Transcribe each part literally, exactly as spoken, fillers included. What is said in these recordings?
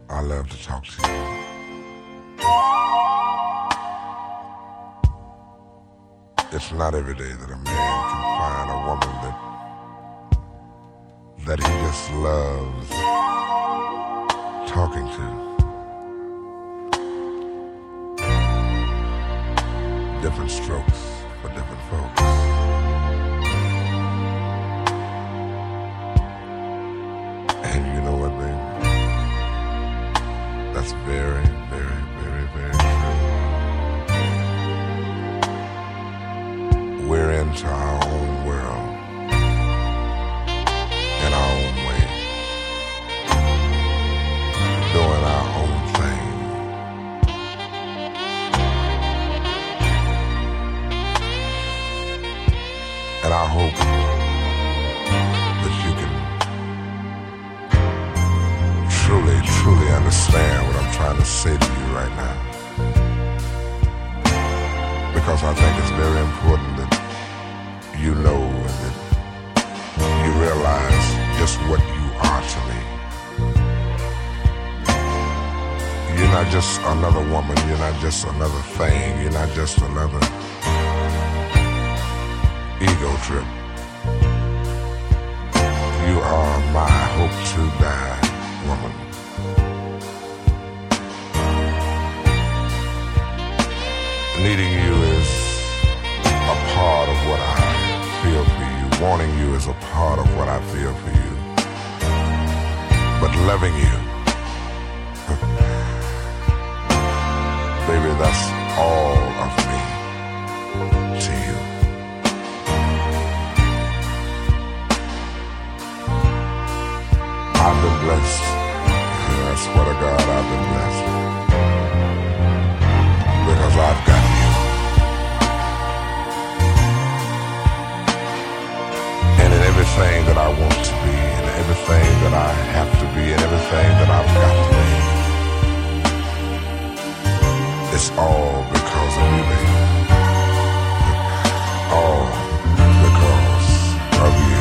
I love to talk to you. It's not every day that a man can find a woman that that he just loves talking to. Different strokes for different folks. And you know what, baby? That's very, very, very, very true. We're into our own world, in our own way, doing our own thing. And I hope that you can truly, truly understand what I'm trying to say to you right now. Because I think it's very important that you know and that you realize just what you are to me. You're not just another woman, you're not just another thing, you're not just another ego trip. You are my hope to die woman. Needing you is a part of what I feel for you. Wanting you is a part of what I feel for you. But loving you, baby, that's all of me to you. I've been blessed. Yeah, I swear to God, I've been blessed. Because I've got you. And in everything that I want to be, and everything that I have to be, and everything that I've got to be, it's all because of you, baby. All because of you.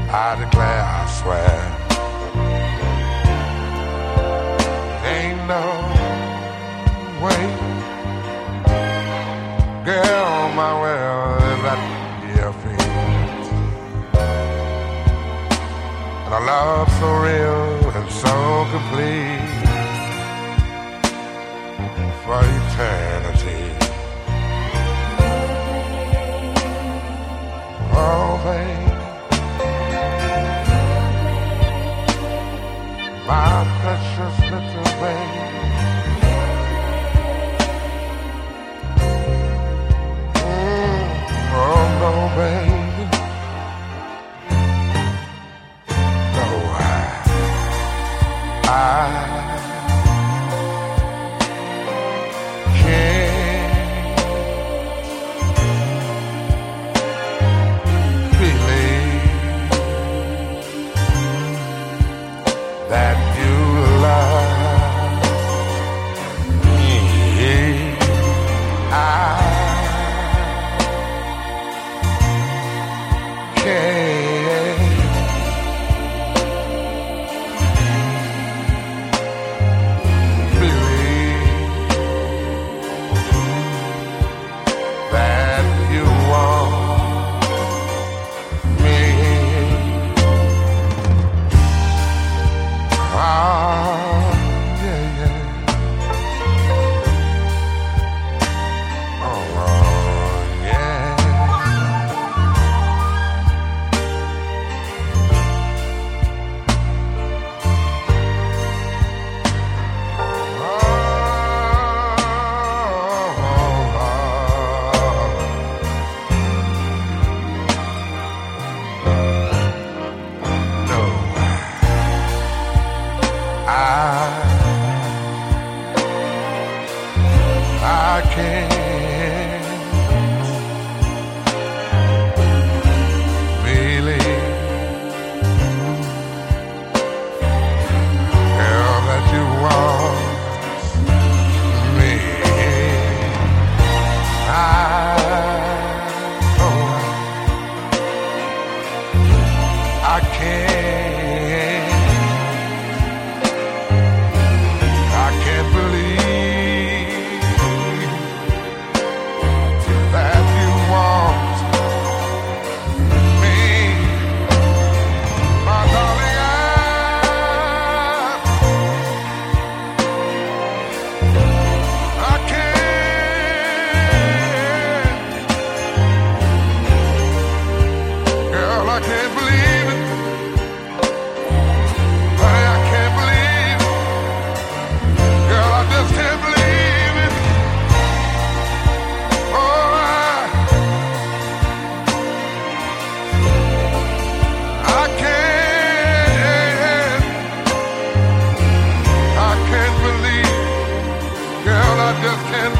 I declare, I swear, ain't no way, girl, my world is at your feet. And a love so real and so complete for eternity. Oh, babe, my precious little babe. Mm, oh, no, babe. No, I, I I can't believe, girl, that you want me. I, oh, I can't, I can't believe just can't